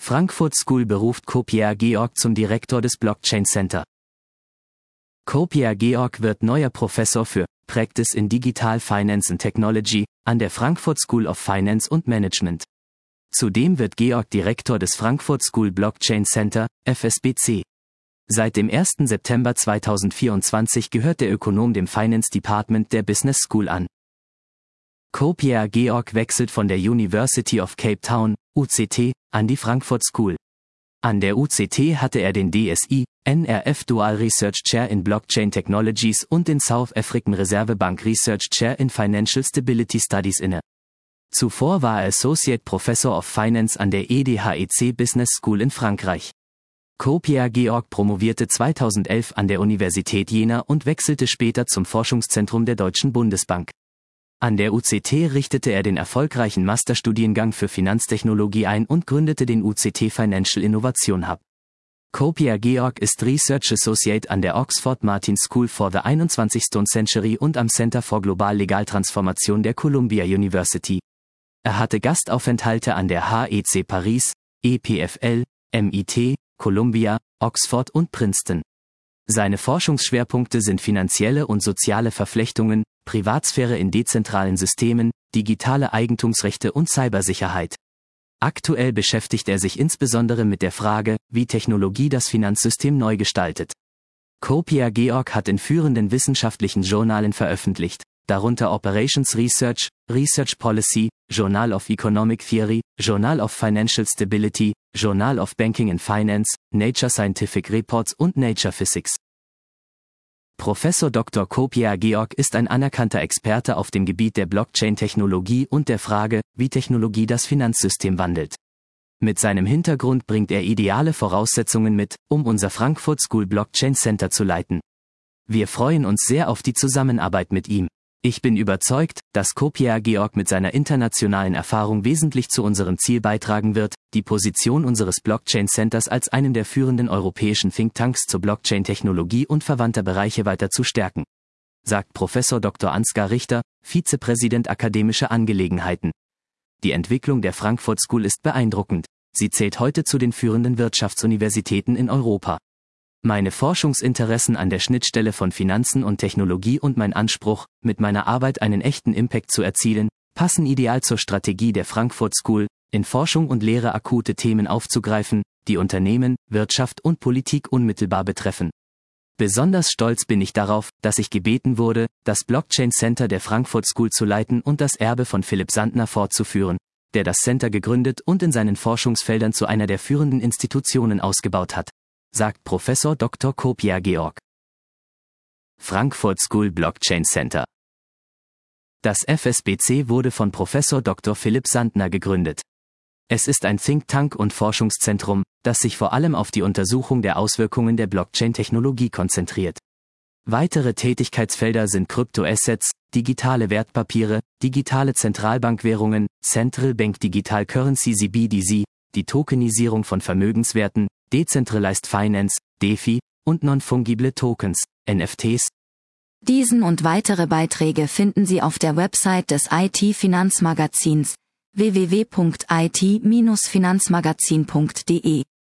Frankfurt School beruft Co-Pierre Georg zum Direktor des Blockchain Center. Co-Pierre Georg wird neuer Professor für Practice in Digital Finance and Technology an der Frankfurt School of Finance and Management. Zudem wird Georg Direktor des Frankfurt School Blockchain Center, FSBC. Seit dem 1. September 2024 gehört der Ökonom dem Finance Department der Business School an. Co-Pierre Georg wechselt von der University of Cape Town, UCT, an die Frankfurt School. An der UCT hatte er den DSI, NRF Dual Research Chair in Blockchain Technologies und den South African Reserve Bank Research Chair in Financial Stability Studies inne. Zuvor war er Associate Professor of Finance an der EDHEC Business School in Frankreich. Co-Pierre Georg promovierte 2011 an der Universität Jena und wechselte später zum Forschungszentrum der Deutschen Bundesbank. An der UCT richtete er den erfolgreichen Masterstudiengang für Finanztechnologie ein und gründete den UCT Financial Innovation Hub. Co-Pierre Georg ist Research Associate an der Oxford Martin School for the 21st Century und am Center for Global Legal Transformation der Columbia University. Er hatte Gastaufenthalte an der HEC Paris, EPFL, MIT, Columbia, Oxford und Princeton. Seine Forschungsschwerpunkte sind finanzielle und soziale Verflechtungen, Privatsphäre in dezentralen Systemen, digitale Eigentumsrechte und Cybersicherheit. Aktuell beschäftigt er sich insbesondere mit der Frage, wie Technologie das Finanzsystem neu gestaltet. Co-Pierre Georg hat in führenden wissenschaftlichen Journalen veröffentlicht, darunter Operations Research, Research Policy, Journal of Economic Theory, Journal of Financial Stability, Journal of Banking and Finance, Nature Scientific Reports und Nature Physics. Professor Dr. Co-Pierre Georg ist ein anerkannter Experte auf dem Gebiet der Blockchain-Technologie und der Frage, wie Technologie das Finanzsystem wandelt. Mit seinem Hintergrund bringt er ideale Voraussetzungen mit, um unser Frankfurt School Blockchain Center zu leiten. Wir freuen uns sehr auf die Zusammenarbeit mit ihm. Ich bin überzeugt, dass Co-Pierre Georg mit seiner internationalen Erfahrung wesentlich zu unserem Ziel beitragen wird, die Position unseres Blockchain Centers als einen der führenden europäischen Thinktanks zur Blockchain-Technologie und verwandter Bereiche weiter zu stärken, sagt Professor Dr. Ansgar Richter, Vizepräsident Akademische Angelegenheiten. Die Entwicklung der Frankfurt School ist beeindruckend. Sie zählt heute zu den führenden Wirtschaftsuniversitäten in Europa. Meine Forschungsinteressen an der Schnittstelle von Finanzen und Technologie und mein Anspruch, mit meiner Arbeit einen echten Impact zu erzielen, passen ideal zur Strategie der Frankfurt School, in Forschung und Lehre akute Themen aufzugreifen, die Unternehmen, Wirtschaft und Politik unmittelbar betreffen. Besonders stolz bin ich darauf, dass ich gebeten wurde, das Blockchain Center der Frankfurt School zu leiten und das Erbe von Philipp Sandner fortzuführen, der das Center gegründet und in seinen Forschungsfeldern zu einer der führenden Institutionen ausgebaut hat, sagt Professor Dr. Co-Pierre Georg. Frankfurt School Blockchain Center. Das FSBC wurde von Professor Dr. Philipp Sandner gegründet. Es ist ein Think Tank und Forschungszentrum, das sich vor allem auf die Untersuchung der Auswirkungen der Blockchain-Technologie konzentriert. Weitere Tätigkeitsfelder sind Kryptoassets, digitale Wertpapiere, digitale Zentralbankwährungen, Central Bank Digital Currency CBDC, die Tokenisierung von Vermögenswerten, Decentralized Finance, DeFi und Non-Fungible Tokens, NFTs. Diesen und weitere Beiträge finden Sie auf der Website des IT-Finanzmagazins www.it-finanzmagazin.de.